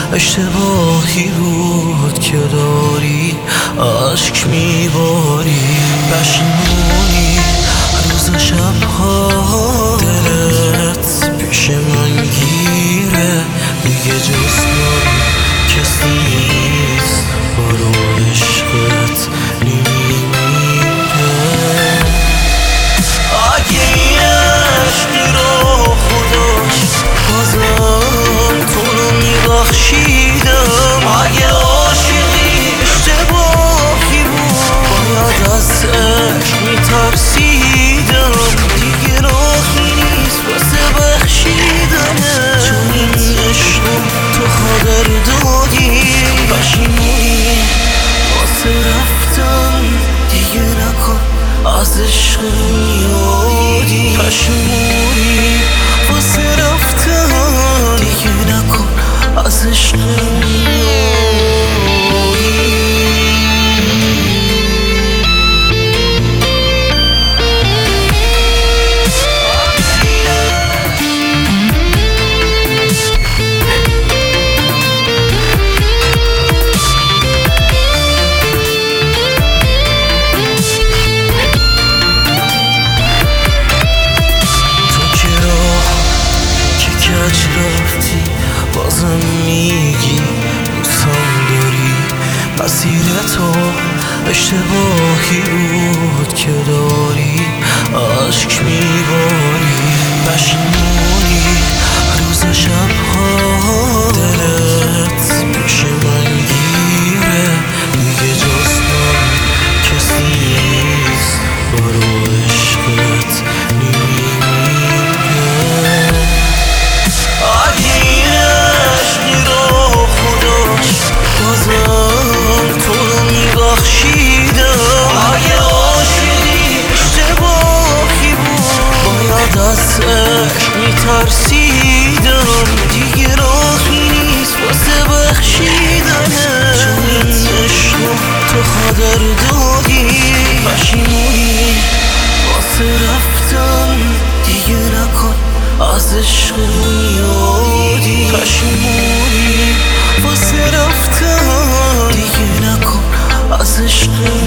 اشتباهی بود که داری عشق میباری، پشیمونی روز و شبها دلت پیش من گیره، دیگه جز من کسی نیست برو عشقت نمیمیره. اگه این عشقی رو خداش بازم تو رو میبخشیدم، اگه عاشقی اشتباهی بود باید از عشق میترسیدم، دیگه راهی نیست واسه بخشیدنه، چون این عشق تو خاطر دادی، پشیمونی واسه رفتن دیگه نکن از عشق میادی، پشیمونی واسه رفتن دیگه نکن از عشق میادی. رفتی بازم میگی دوستم داری، مسیر تو اشتباهی بود که داری عشق میباری، پشیمونی روز و شبها دلت پیش من گیره، دیگه جز من کسی نیست برو عشقت نمیمیره. از عشق میترسیدم، دیگه راهی نیست واسه بخشیدنه، چون این عشق تو خاطر دادی، پشیمونی واسه رفتن دیگه نکن از عشق میادی، پشیمونی واسه رفتن دیگه نکن از عشق